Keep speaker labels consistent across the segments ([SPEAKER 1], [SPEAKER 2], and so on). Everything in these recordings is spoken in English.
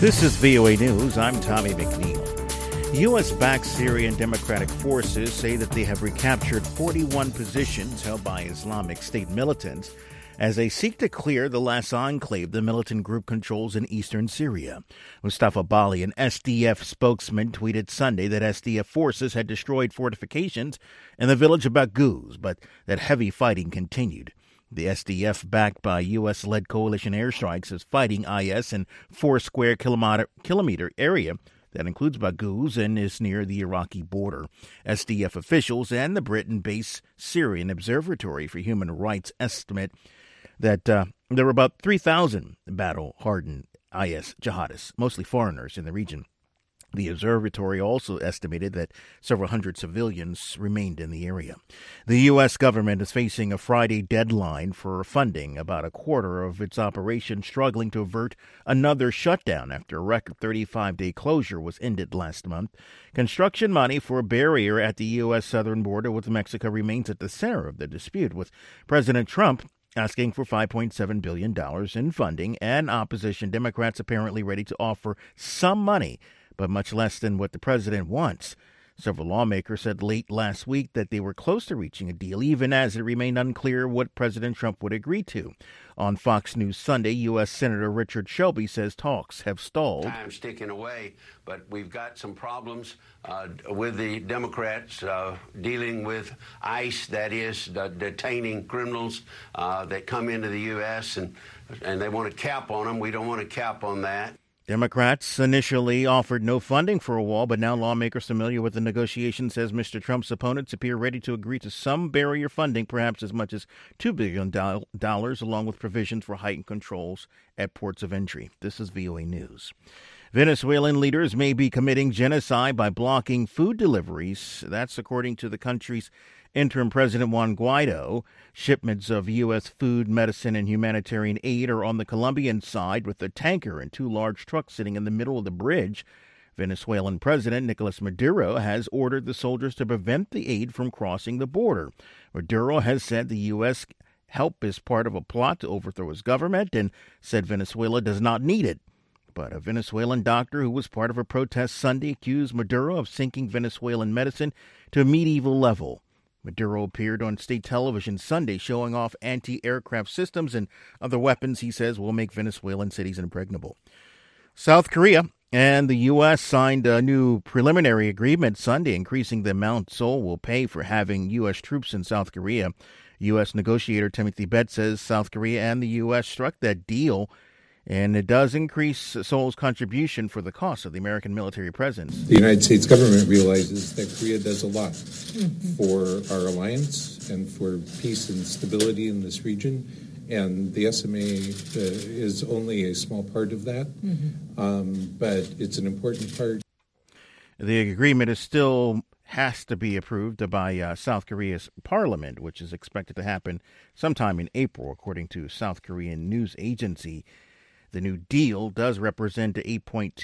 [SPEAKER 1] This is VOA News. I'm Tommy McNeil. U.S.-backed Syrian Democratic Forces say that they have recaptured 41 positions held by Islamic State militants as they seek to clear the last enclave the militant group controls in eastern Syria. Mustafa Bali, an SDF spokesman, tweeted Sunday that SDF forces had destroyed fortifications in the village of Baghouz, but that heavy fighting continued. The SDF, backed by U.S.-led coalition airstrikes, is fighting IS in 4 square kilometer area that includes Baghouz and is near the Iraqi border. SDF officials and the Britain-based Syrian Observatory for Human Rights estimate that there were about 3,000 battle-hardened IS jihadists, mostly foreigners, in the region. The observatory also estimated that several hundred civilians remained in the area. The U.S. government is facing a Friday deadline for funding about a quarter of its operation, struggling to avert another shutdown after a record 35-day closure was ended last month. Construction money for a barrier at the U.S. southern border with Mexico remains at the center of the dispute, with President Trump asking for $5.7 billion in funding and opposition Democrats apparently ready to offer some money, but much less than what the president wants. Several lawmakers said late last week that they were close to reaching a deal, even as it remained unclear what President Trump would agree to. On Fox News Sunday, U.S. Senator Richard Shelby says talks have stalled.
[SPEAKER 2] Time's ticking away, but we've got some problems with the Democrats dealing with ICE, that is, detaining criminals that come into the U.S., and they want to cap on them. We don't want to cap on that.
[SPEAKER 1] Democrats initially offered no funding for a wall, but now lawmakers familiar with the negotiations says Mr. Trump's opponents appear ready to agree to some barrier funding, perhaps as much as $2 billion, along with provisions for heightened controls at ports of entry. This is VOA News. Venezuelan leaders may be committing genocide by blocking food deliveries. That's according to the country's interim president Juan Guaido. Shipments of U.S. food, medicine, and humanitarian aid are on the Colombian side, with a tanker and 2 large trucks sitting in the middle of the bridge. Venezuelan President Nicolas Maduro has ordered the soldiers to prevent the aid from crossing the border. Maduro has said the U.S. help is part of a plot to overthrow his government and said Venezuela does not need it. But a Venezuelan doctor who was part of a protest Sunday accused Maduro of sinking Venezuelan medicine to a medieval level. Maduro appeared on state television Sunday showing off anti-aircraft systems and other weapons he says will make Venezuelan cities impregnable. South Korea and the U.S. signed a new preliminary agreement Sunday, increasing the amount Seoul will pay for having U.S. troops in South Korea. U.S. negotiator Timothy Betts says South Korea and the U.S. struck that deal, and it does increase Seoul's contribution for the cost of the American military presence.
[SPEAKER 3] The United States government realizes that Korea does a lot for our alliance and for peace and stability in this region, and the SMA is only a small part of that, but it's an important part.
[SPEAKER 1] The agreement is still has to be approved by South Korea's parliament, which is expected to happen sometime in April, according to South Korean news agency. The new deal does represent an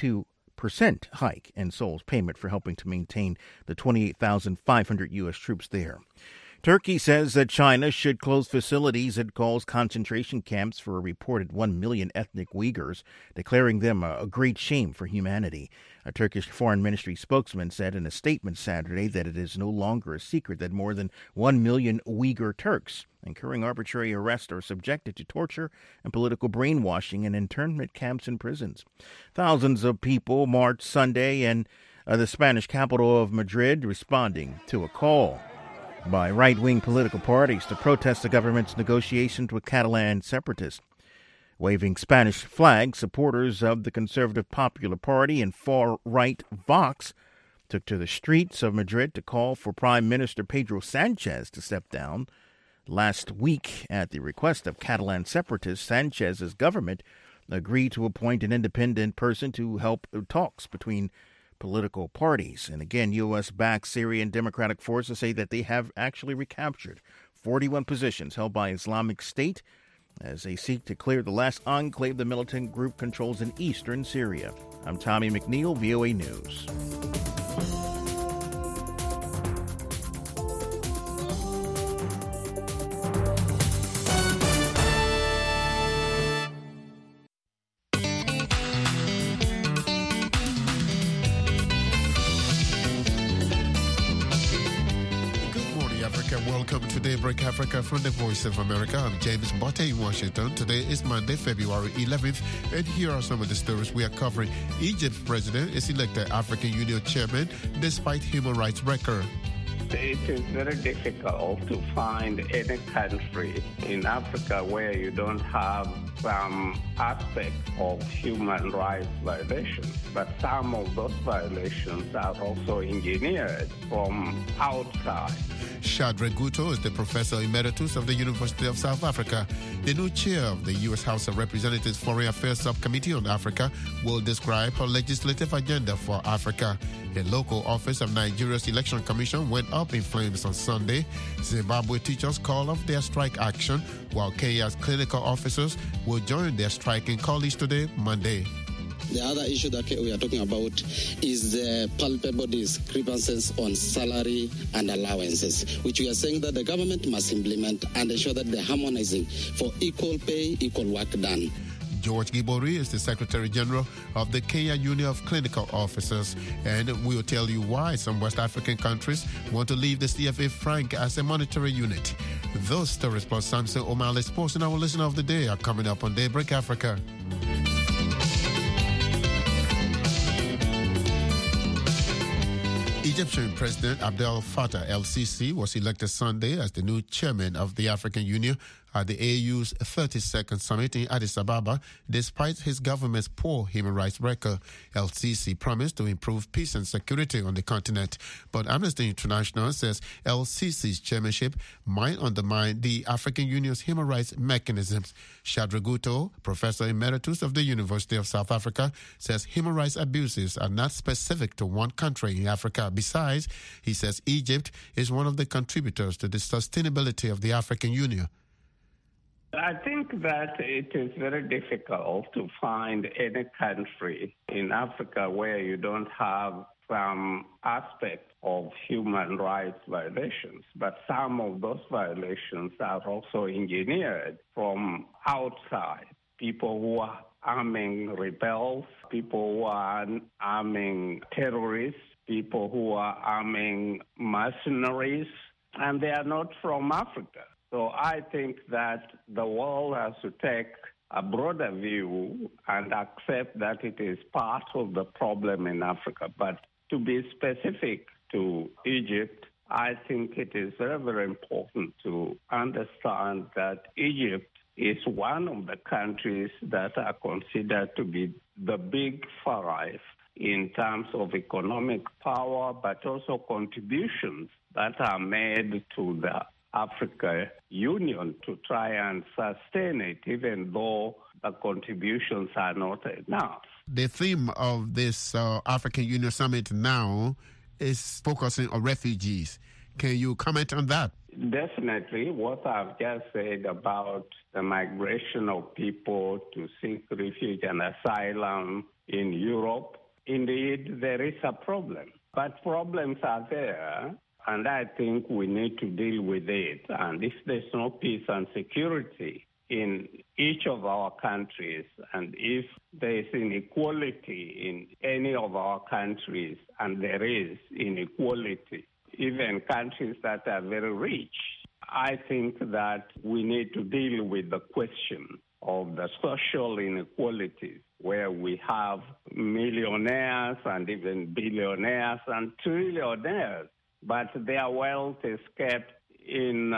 [SPEAKER 1] 8.2% hike in Seoul's payment for helping to maintain the 28,500 U.S. troops there. Turkey says that China should close facilities it calls concentration camps for a reported 1 million ethnic Uyghurs, declaring them a great shame for humanity. A Turkish foreign ministry spokesman said in a statement Saturday that it is no longer a secret that more than 1 million Uyghur Turks, incurring arbitrary arrest, are subjected to torture and political brainwashing in internment camps and prisons. Thousands of people marched Sunday in the Spanish capital of Madrid, responding to a call by right-wing political parties to protest the government's negotiations with Catalan separatists. Waving Spanish flags, supporters of the Conservative Popular Party and far-right Vox took to the streets of Madrid to call for Prime Minister Pedro Sanchez to step down. Last week, at the request of Catalan separatists, Sanchez's government agreed to appoint an independent person to help talks between political parties. And again, U.S.-backed Syrian Democratic forces say that they have actually recaptured 41 positions held by Islamic State as they seek to clear the last enclave the militant group controls in eastern Syria. I'm Tommy McNeil, VOA News.
[SPEAKER 4] to Daybreak Africa from the Voice of America. I'm James Botte in Washington. Today is Monday, February 11th, and here are some of the stories we are covering. Egypt's president is elected African Union chairman despite human rights record.
[SPEAKER 5] It is very difficult to find any country in Africa where you don't have some aspect of human rights violations. But some of those violations are also engineered from outside.
[SPEAKER 4] Shadrack Guto is the professor emeritus of the University of South Africa. The new chair of the U.S. House of Representatives Foreign Affairs Subcommittee on Africa will describe her legislative agenda for Africa. The local office of Nigeria's Election Commission went up in flames on Sunday. Zimbabwe teachers call off their strike action, while Kenya's clinical officers will join their striking colleagues today, Monday.
[SPEAKER 6] The other issue that we are talking about is the palpable discrepancies on salary and allowances, which we are saying that the government must implement and ensure that they're harmonizing for equal pay, equal work done.
[SPEAKER 4] George Gibori is the Secretary General of the Kenya Union of Clinical Officers, and we'll tell you why some West African countries want to leave the CFA franc as a monetary unit. Those stories plus Samson O'Malley Sports and our listener of the day are coming up on Daybreak Africa. Egyptian President Abdel Fattah el-Sisi was elected Sunday as the new chairman of the African Union at the AU's 32nd summit in Addis Ababa, despite his government's poor human rights record. El-Sisi promised to improve peace and security on the continent, but Amnesty International says el-Sisi's chairmanship might undermine the African Union's human rights mechanisms. Shadrack Guto, professor emeritus of the University of South Africa, says human rights abuses are not specific to one country in Africa. Besides, he says Egypt is one of the contributors to the sustainability of the African Union.
[SPEAKER 5] I think that it is very difficult to find any country in Africa where you don't have some aspect of human rights violations. But some of those violations are also engineered from outside. People who are arming rebels, people who are arming terrorists, people who are arming mercenaries, and they are not from Africa. So I think that the world has to take a broader view and accept that it is part of the problem in Africa. But to be specific to Egypt, I think it is very, very important to understand that Egypt is one of the countries that are considered to be the big five in terms of economic power, but also contributions that are made to the African Union to try and sustain it, even though the contributions are not enough.
[SPEAKER 4] The theme of this African Union Summit now is focusing on refugees. Can you comment on that?
[SPEAKER 5] Definitely. What I've just said about the migration of people to seek refuge and asylum in Europe, indeed, there is a problem. But problems are there, and I think we need to deal with it. And if there's no peace and security in each of our countries, and if there is inequality in any of our countries, and there is inequality, even countries that are very rich, I think that we need to deal with the question of the social inequalities, where we have millionaires and even billionaires and trillionaires, but their wealth is kept in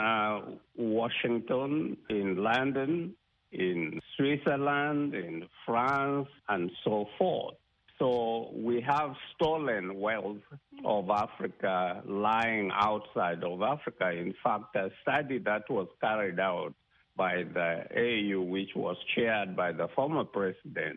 [SPEAKER 5] Washington, in London, in Switzerland, in France, and so forth. So we have stolen wealth of Africa lying outside of Africa. In fact, a study that was carried out by the AU, which was chaired by the former president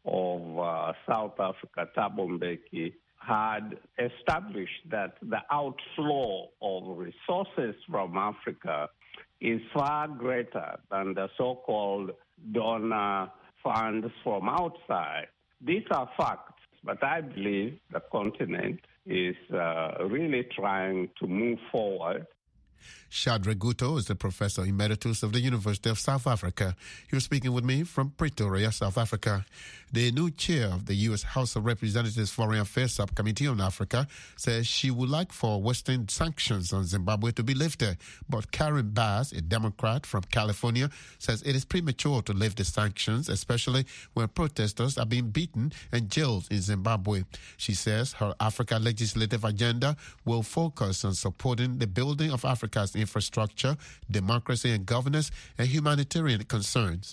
[SPEAKER 5] of South Africa, Thabo Mbeki, had established that the outflow of resources from Africa is far greater than the so-called donor funds from outside. These are facts, but I believe the continent is really trying to move forward.
[SPEAKER 4] Shadrack Guto is the Professor Emeritus of the University of South Africa. You're speaking with me from Pretoria, South Africa. The new chair of the U.S. House of Representatives Foreign Affairs Subcommittee on Africa says she would like for Western sanctions on Zimbabwe to be lifted. But Karen Bass, a Democrat from California, says it is premature to lift the sanctions, especially when protesters are being beaten and jailed in Zimbabwe. She says her Africa legislative agenda will focus on supporting the building of Africa's infrastructure, democracy and governance, and humanitarian concerns.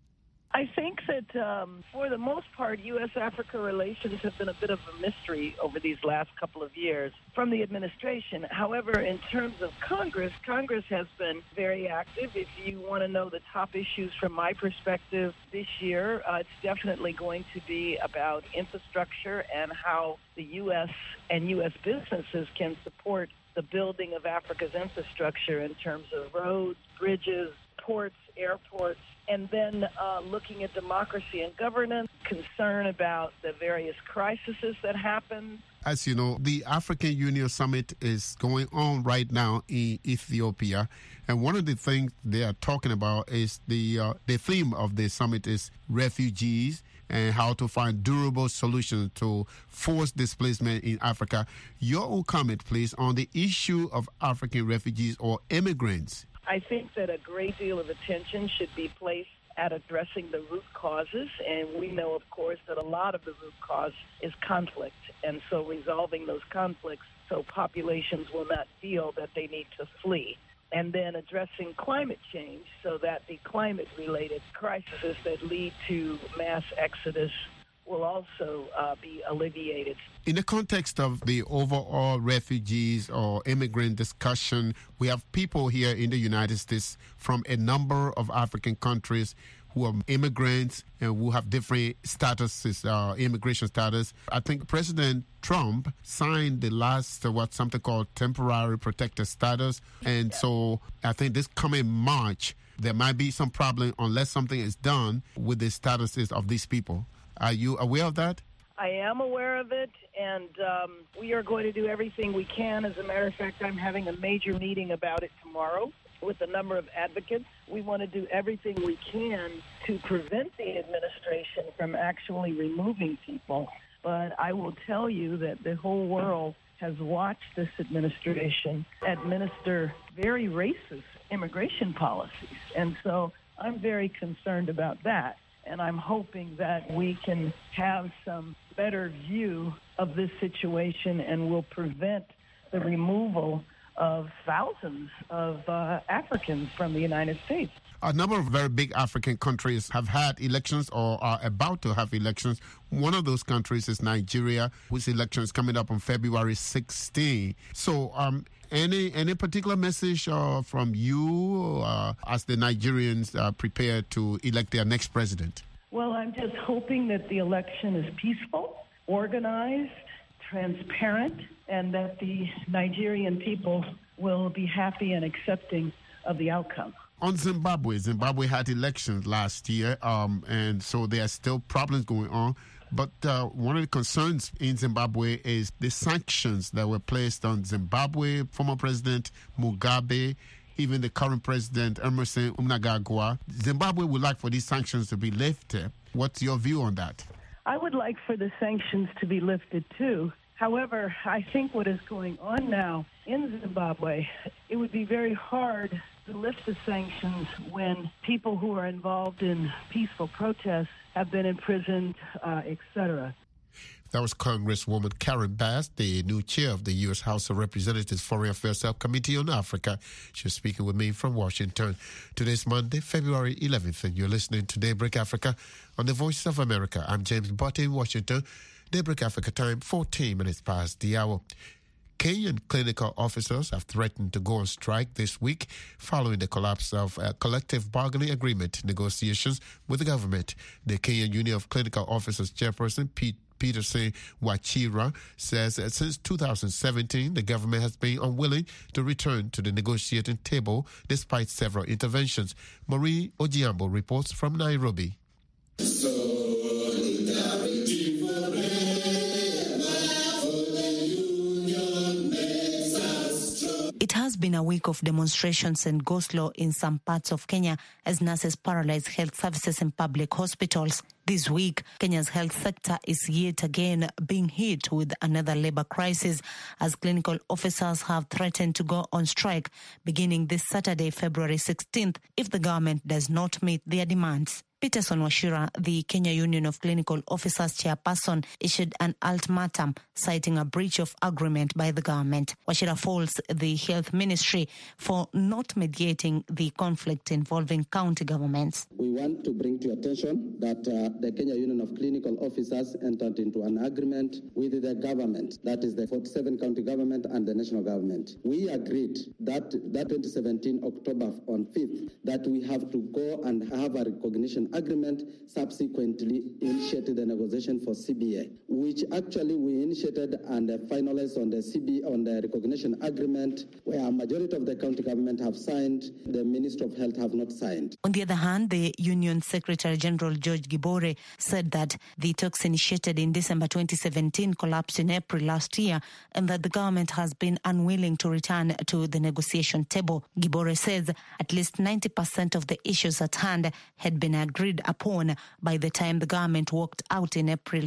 [SPEAKER 7] I think that for the most part, U.S.-Africa relations have been a bit of a mystery over these last couple of years from the administration. However, in terms of Congress has been very active. If you want to know the top issues from my perspective this year, it's definitely going to be about infrastructure and how the U.S. and U.S. businesses can support the building of Africa's infrastructure in terms of roads, bridges, ports, airports, and then looking at democracy and governance, concern about the various crises that happen.
[SPEAKER 4] As you know, the African Union Summit is going on right now in Ethiopia. And one of the things they are talking about is the theme of the summit is refugees and how to find durable solutions to forced displacement in Africa. Your own comment, please, on the issue of African refugees or immigrants.
[SPEAKER 7] I think that a great deal of attention should be placed at addressing the root causes, and we know, of course, that a lot of the root cause is conflict, and so resolving those conflicts so populations will not feel that they need to flee. And then addressing climate change so that the climate-related crises that lead to mass exodus will also be alleviated.
[SPEAKER 4] In the context of the overall refugees or immigrant discussion, we have people here in the United States from a number of African countries who are immigrants and who have different statuses, immigration status. I think President Trump signed the last, something called temporary protected status. And so I think this coming March, there might be some problem unless something is done with the statuses of these people. Are you aware of that?
[SPEAKER 7] I am aware of it, and we are going to do everything we can. As a matter of fact, I'm having a major meeting about it tomorrow with a number of advocates. We want to do everything we can to prevent the administration from actually removing people. But I will tell you that the whole world has watched this administration administer very racist immigration policies. And so I'm very concerned about that. And I'm hoping that we can have some better view of this situation and will prevent the removal of thousands of Africans from the United States.
[SPEAKER 4] A number of very big African countries have had elections or are about to have elections. One of those countries is Nigeria, whose election is coming up on February 16. So any particular message from you as the Nigerians prepare to elect their next president?
[SPEAKER 7] Well, I'm just hoping that the election is peaceful, organized, transparent, and that the Nigerian people will be happy and accepting of the outcome.
[SPEAKER 4] On Zimbabwe had elections last year, and so there are still problems going on. But one of the concerns in Zimbabwe is the sanctions that were placed on Zimbabwe, former President Mugabe, even the current President Emmerson Mnangagwa. Zimbabwe would like for these sanctions to be lifted. What's your view on that?
[SPEAKER 7] I would like for the sanctions to be lifted, too. However, I think what is going on now in Zimbabwe, it would be very hard to lift the sanctions when people who are involved in peaceful protests have been imprisoned, etc.
[SPEAKER 4] That was Congresswoman Karen Bass, the new chair of the U.S. House of Representatives Foreign Affairs Subcommittee on Africa. She was speaking with me from Washington. Today's Monday, February 11th, and you're listening to Daybreak Africa on the Voice of America. I'm James Butte in Washington. Daybreak Africa time, 14 minutes past the hour. Kenyan clinical officers have threatened to go on strike this week following the collapse of a collective bargaining agreement negotiations with the government. The Kenyan Union of Clinical Officers chairperson, Peterson Wachira, says that since 2017, the government has been unwilling to return to the negotiating table despite several interventions. Marie Ojiambo reports from Nairobi.
[SPEAKER 8] It has been a week of demonstrations and go-slow in some parts of Kenya as nurses paralyze health services in public hospitals. This week, Kenya's health sector is yet again being hit with another labor crisis as clinical officers have threatened to go on strike beginning this Saturday, February 16th, if the government does not meet their demands. Peterson Wachira, the Kenya Union of Clinical Officers chairperson, issued an ultimatum citing a breach of agreement by the government. Wachira faults the health ministry for not mediating the conflict involving county governments.
[SPEAKER 6] We want to bring to your attention that the Kenya Union of Clinical Officers entered into an agreement with the government, that is the 47 county government and the national government. We agreed that 2017 October on 5th that we have to go and have a recognition agreement, subsequently initiated the negotiation for CBA, which actually we initiated and finalized on the CBA, on the recognition agreement, where a majority of the county government have signed, the Minister of Health have not signed.
[SPEAKER 8] On the other hand, the Union Secretary General George Gibore said that the talks initiated in December 2017 collapsed in April last year and that the government has been unwilling to return to the negotiation table. Gibore says at least 90% of the issues at hand had been agreed upon by the time the government walked out in April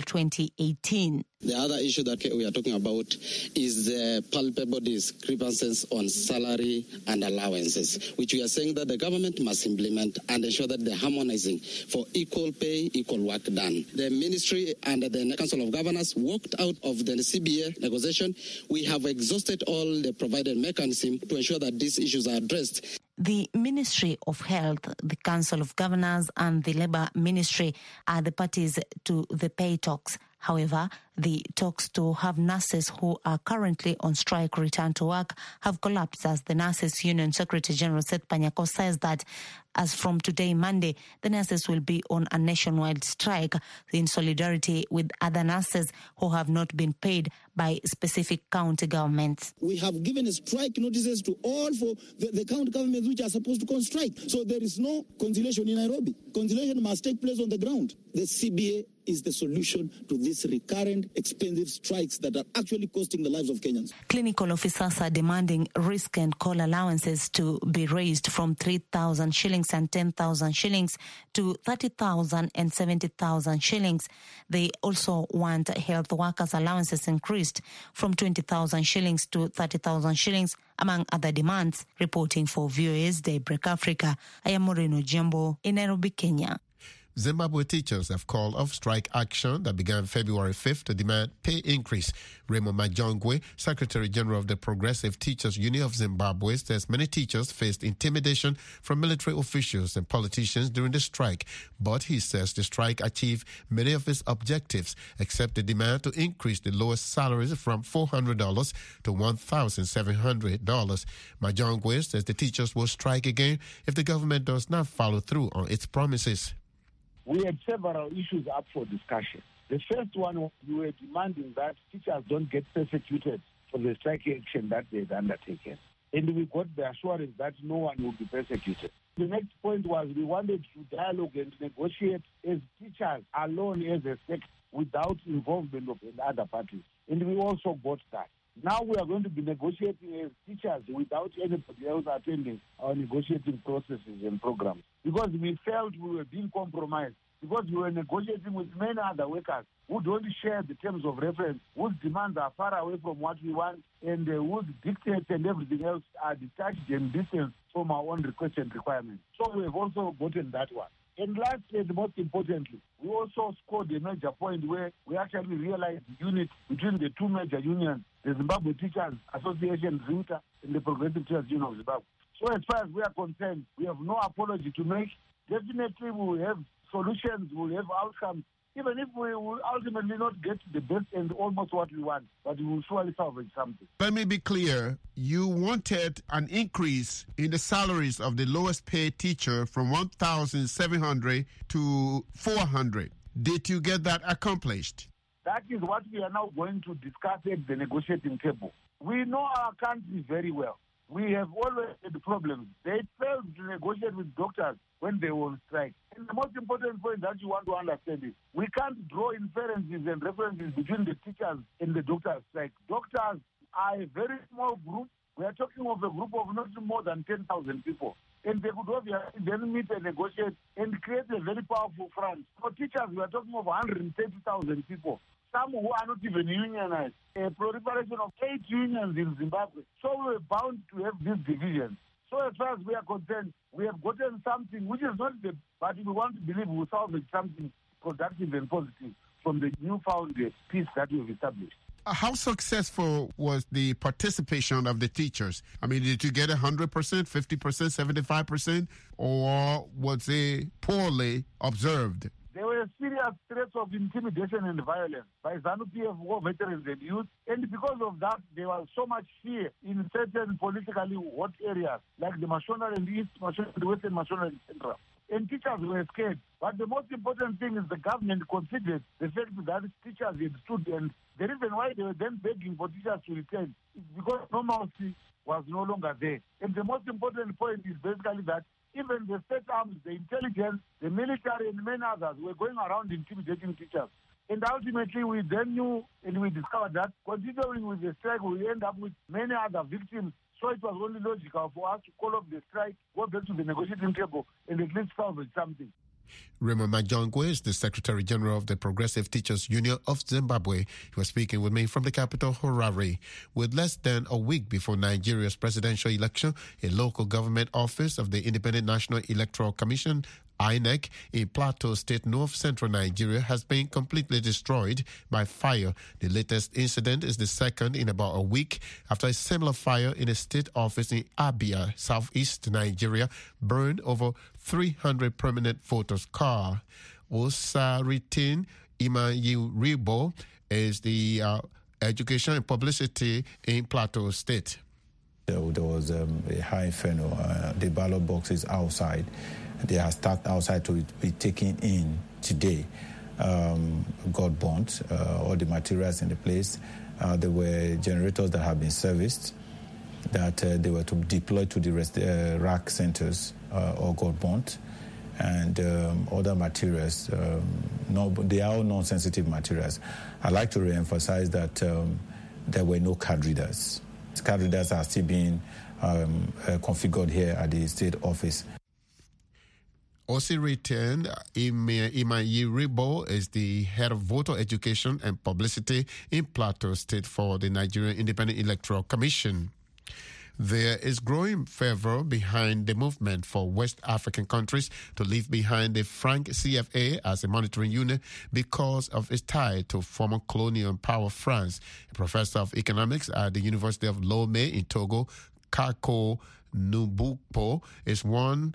[SPEAKER 8] 2018.
[SPEAKER 6] The other issue that we are talking about is the palpable discrepancies on salary and allowances, which we are saying that the government must implement and ensure that they're harmonizing for equal pay, equal work done. The ministry and the Council of Governors walked out of the CBA negotiation. We have exhausted all the provided mechanism to ensure that these issues are addressed.
[SPEAKER 8] The Ministry of Health, the Council of Governors and the Labour Ministry are the parties to the pay talks. However, the talks to have nurses who are currently on strike return to work have collapsed as the Nurses Union Secretary General Seth Panyako says that as from today, Monday, the nurses will be on a nationwide strike in solidarity with other nurses who have not been paid by specific county governments.
[SPEAKER 9] We have given strike notices to all for the county governments which are supposed to go on strike. So there is no conciliation in Nairobi. Conciliation must take place on the ground. The CBA is the solution to these recurrent expensive strikes that are actually costing the lives of Kenyans.
[SPEAKER 8] Clinical officers are demanding risk and call allowances to be raised from 3,000 shillings and 10,000 shillings to 30,000 and 70,000 shillings. They also want health workers' allowances increased from 20,000 shillings to 30,000 shillings, among other demands. Reporting for VOA's Daybreak Africa, I am Moreno Jumbo in Nairobi, Kenya.
[SPEAKER 4] Zimbabwe teachers have called off strike action that began February 5th to demand pay increase. Raymond Majongwe, Secretary General of the Progressive Teachers Union of Zimbabwe, says many teachers faced intimidation from military officials and politicians during the strike. But he says the strike achieved many of its objectives, except the demand to increase the lowest salaries from $400 to $1,700. Majongwe says the teachers will strike again if the government does not follow through on its promises.
[SPEAKER 10] We had several issues up for discussion. The first one was we were demanding that teachers don't get persecuted for the strike action that they had undertaken. And we got the assurance that no one will be persecuted. The next point was we wanted to dialogue and negotiate as teachers alone as a sector without involvement of other parties. And we also got that. Now we are going to be negotiating as teachers without anybody else attending our negotiating processes and programs. Because we felt we were being compromised. Because we were negotiating with many other workers who don't share the terms of reference, whose demands are far away from what we want, and whose dictates and everything else are detached and distant from our own requests and requirements. So we have also gotten that one. And lastly, and most importantly, we also scored a major point where we actually realized the unity between the two major unions, the Zimbabwe Teachers Association, ZUTA, and the Progressive Teachers Union of Zimbabwe. So as far as we are concerned, we have no apology to make. Definitely we will have solutions, we will have outcomes, even if we will ultimately not get the best and almost what we want, but we will surely salvage something.
[SPEAKER 4] Let me be clear. You wanted an increase in the salaries of the lowest paid teacher from $1,700 to $400. Did you get that accomplished?
[SPEAKER 10] That is what we are now going to discuss at the negotiating table. We know our country very well. We have always had problems. They failed to negotiate with doctors when they were on strike. And the most important point that you want to understand is we can't draw inferences and references between the teachers and the doctors' strike. Doctors are a very small group We are talking of a group of not more than 10,000 people. And they could obviously then meet and negotiate and create a very powerful front. For teachers, we are talking of 130,000 people, some who are not even unionized. A proliferation of 8 unions in Zimbabwe. So we were bound to have these divisions. So as far as we are concerned, we have gotten something which is not the, but we want to believe we salvage something productive and positive from the newfound peace that we have established.
[SPEAKER 4] How successful was the participation of the teachers? I mean, did you get 100%, 50%, 75%, or was it poorly observed?
[SPEAKER 10] There were serious threats of intimidation and violence by ZANU-PF war veterans and youth, and because of that, there was so much fear in certain politically hot areas, like the Mashona and East Mashona, the Western Mashona and Central. And teachers were scared. But the most important thing is the government considered the fact that teachers had stood, and the reason why they were then begging for teachers to return is because normalcy was no longer there. And the most important point is basically that even the state arms, the intelligence, the military, and many others were going around intimidating teachers. And ultimately, we then knew and we discovered that continuing with the strike, we end up with many other victims. So it was only logical for us to call off the strike, go back to the negotiating table, and at least salvage something.
[SPEAKER 4] Raymond Majongwe is the Secretary General of the Progressive Teachers Union of Zimbabwe. He was speaking with me from the capital, Harare. With less than a week before Nigeria's presidential election, a local government office of the Independent National Electoral Commission, INEC, in Plateau State, North Central Nigeria, has been completely destroyed by fire. The latest incident is the second in about a week after a similar fire in a state office in Abia, Southeast Nigeria, burned over 300 permanent voters' car. Osaritin Imayiribo is the education and publicity in Plateau State.
[SPEAKER 11] There was a high inferno. The ballot box is outside. They are stacked outside to be taken in today. Got burnt, all the materials in the place. There were generators that have been serviced, that they were to deploy to the rack centers, or got burnt. And other materials, they are all non-sensitive materials. I'd like to re-emphasize that there were no card readers. Card readers are still being configured here at the state office.
[SPEAKER 4] Osiritin Imayiribo is the head of voter education and publicity in Plateau State for the Nigerian Independent Electoral Commission. There is growing fervor behind the movement for West African countries to leave behind the franc CFA as a monetary unit because of its tie to former colonial power France. A professor of economics at the University of Lomé in Togo, Kako Nubupo, is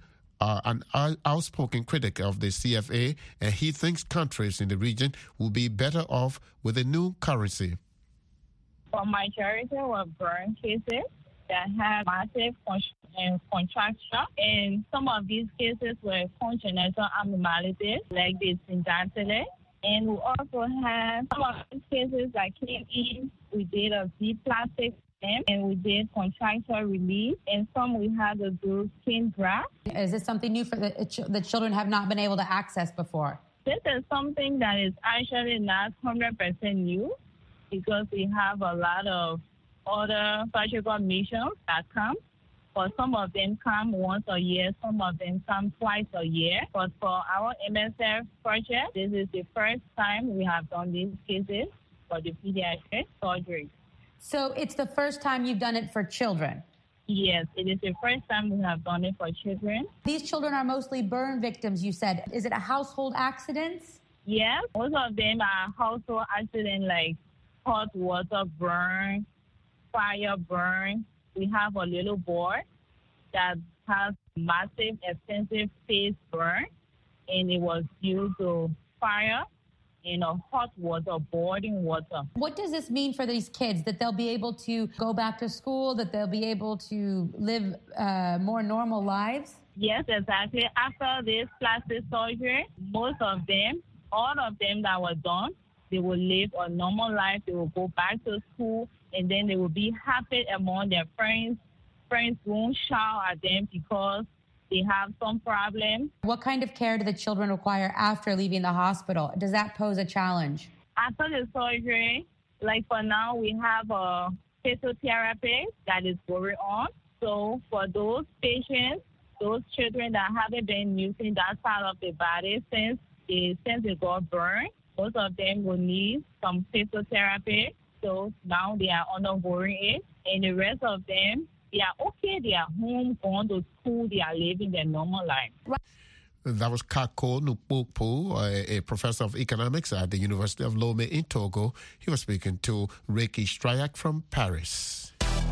[SPEAKER 4] an outspoken critic of the CFA, and he thinks countries in the region will be better off with a new currency.
[SPEAKER 12] For majority of burn cases that have massive contraction, and some of these cases were congenital abnormalities like the syndactyly. And we also have some of these cases that came in, we did a deep plastic and we did contractual release, and some we had to do skin graft.
[SPEAKER 13] Is this something new for the children have not been able to access before?
[SPEAKER 12] This is something that is actually not 100% new because we have a lot of other surgical missions that come. But some of them come once a year, some of them come twice a year. But for our MSF project, this is the first time we have done these cases for the pediatric surgery.
[SPEAKER 13] So it's the first time you've done it for children?
[SPEAKER 12] Yes, it is the first time we have done it for children.
[SPEAKER 13] These children are mostly burn victims, you said. Is it a household accidents?
[SPEAKER 12] Yes, most of them are household accidents like hot water burn, fire burn. We have a little boy that has massive, extensive face burn, and it was due to fire. Hot water, boiling water.
[SPEAKER 13] What does this mean for these kids? That they'll be able to go back to school, that they'll be able to live more normal lives?
[SPEAKER 12] Yes, exactly. After this plastic surgery, most of them, all of them that were done, they will live a normal life. They will go back to school, and then they will be happy among their friends. Friends won't shout at them because they have some problem.
[SPEAKER 13] What kind of care do the children require after leaving the hospital? Does that pose a challenge?
[SPEAKER 12] After the surgery, like for now, we have a physiotherapy that is going on. So for those patients, those children that haven't been using that part of the body since they got burned, most of them will need some physiotherapy. So now they are undergoing it. And the rest of them, they are okay. They are home, going to school. They are living their normal life.
[SPEAKER 4] That was Kako Nupokpo, a professor of economics at the University of Lomé in Togo. He was speaking to Reiki Strayak from Paris.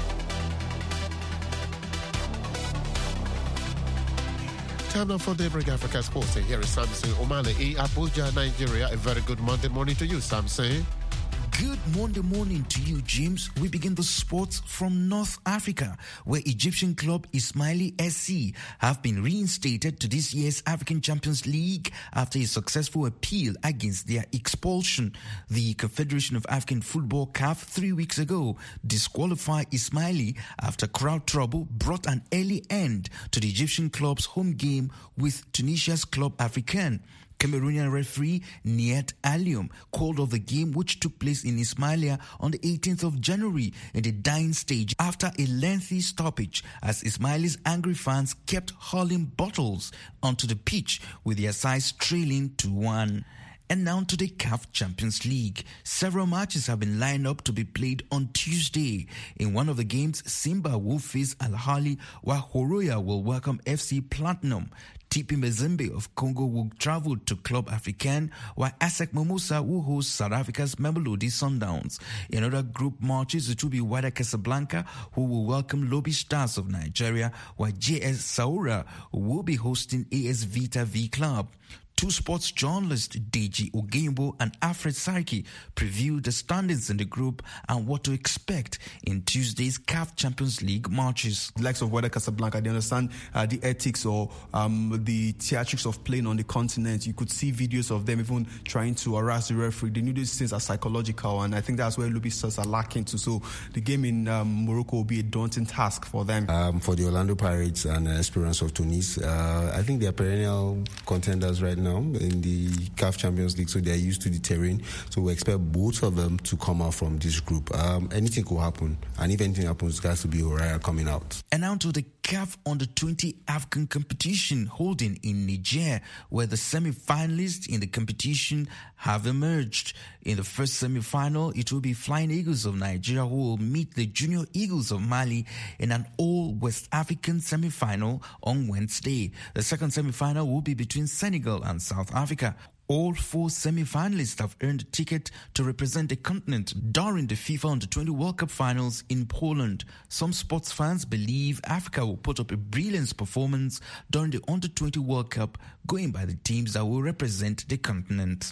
[SPEAKER 4] Time now for Daybreak Africa Sports. Here is Samson Omale in Abuja, Nigeria. A very good Monday morning to you, Samson.
[SPEAKER 14] Good Monday morning to you, James. We begin the sports from North Africa, where Egyptian club Ismaili SC have been reinstated to this year's African Champions League after a successful appeal against their expulsion. The Confederation of African Football CAF 3 weeks ago disqualified Ismaili after crowd trouble brought an early end to the Egyptian club's home game with Tunisia's Club Africain. Cameroonian referee Niet Alium called off the game, which took place in Ismailia on the 18th of January in the dying stage after a lengthy stoppage, as Ismaili's angry fans kept hurling bottles onto the pitch with their sides trailing 2-1. And now to the CAF Champions League. Several matches have been lined up to be played on Tuesday. In one of the games, Simba will face Al Ahly, while Horoya will welcome FC Platinum. TP Mazembe of Congo will travel to Club Africain, while ASEC Mimosa will host South Africa's Mamelodi Sundowns. In other group matches, it will be Wydad Casablanca, who will welcome Lobby Stars of Nigeria, while JS Saoura will be hosting AS Vita V Club. Two sports journalists, Deji Ogeyimbo and Alfred Sarki, previewed the standings in the group and what to expect in Tuesday's CAF Champions League matches.
[SPEAKER 15] The likes of Wydad Casablanca, they understand the ethics or the theatrics of playing on the continent. You could see videos of them even trying to harass the referee. They knew these things are psychological, and I think that's where Lobby Stars are lacking to. So the game in Morocco will be a daunting task for them.
[SPEAKER 16] For the Orlando Pirates and Esperance of Tunis, I think they are perennial contenders right now in the CAF Champions League, so they are used to the terrain. So we expect both of them to come out from this group. Anything could happen, and if anything happens, it has to be Oriya coming out.
[SPEAKER 14] And now to the CAF Under-20 African competition holding in Niger, where the semi-finalists in the competition have emerged. In the first semi-final, it will be Flying Eagles of Nigeria who will meet the Junior Eagles of Mali in an all-West African semi-final on Wednesday. The second semi-final will be between Senegal and South Africa. All four semi-finalists have earned a ticket to represent the continent during the FIFA Under-20 World Cup finals in Poland. Some sports fans believe Africa will put up a brilliant performance during the Under-20 World Cup, going by the teams that will represent the continent.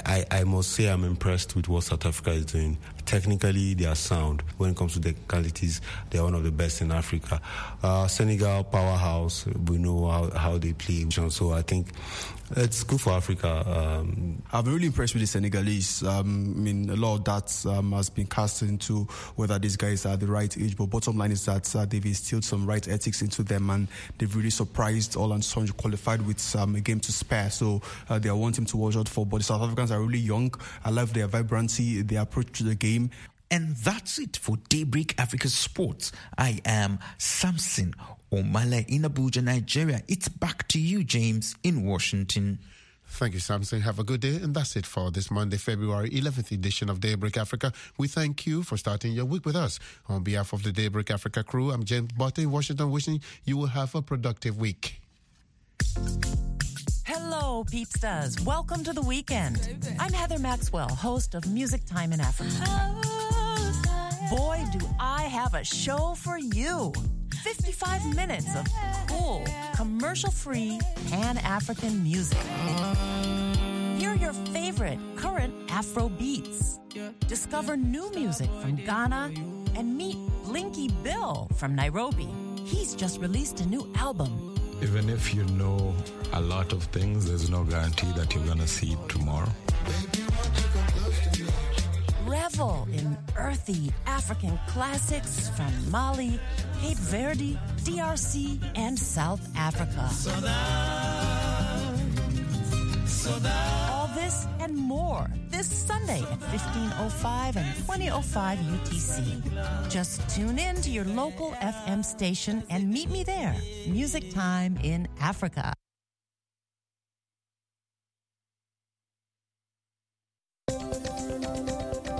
[SPEAKER 16] I must say I'm impressed with what South Africa is doing. Technically, they are sound. When it comes to technicalities, they are one of the best in Africa. Senegal, powerhouse, we know how they play. So I think it's good for Africa.
[SPEAKER 15] I'm really impressed with the Senegalese. A lot of that has been cast into whether these guys are the right age, but bottom line is that they've instilled some right ethics into them, and they've really surprised all and sundry, qualified with a game to spare. So they are one team to watch out for. But the South Africans are really young. I love their vibrancy, their approach to the game.
[SPEAKER 14] And that's it for Daybreak Africa Sports. I am Samson Omale in Abuja, Nigeria. It's back to you, James, in Washington.
[SPEAKER 4] Thank you, Samson. Have a good day. And that's it for this Monday, February 11th edition of Daybreak Africa. We thank you for starting your week with us. On behalf of the Daybreak Africa crew, I'm James Botte in Washington, wishing you will have a productive week.
[SPEAKER 17] Hello, Peepstars. Welcome to the weekend. I'm Heather Maxwell, host of Music Time in Africa. Boy, do I have a show for you. 55 minutes of cool, commercial-free, Pan-African music. Hear your favorite current Afro beats. Discover new music from Ghana and meet Blinky Bill from Nairobi. He's just released a new album.
[SPEAKER 18] Even if you know a lot of things, there's no guarantee that you're going to see it tomorrow.
[SPEAKER 17] Revel in earthy African classics from Mali, Cape Verde, DRC, and South Africa. All this and more this this Sunday at 15:05 and 20:05 UTC. Just tune in to your local FM station and meet me there. Music Time in Africa.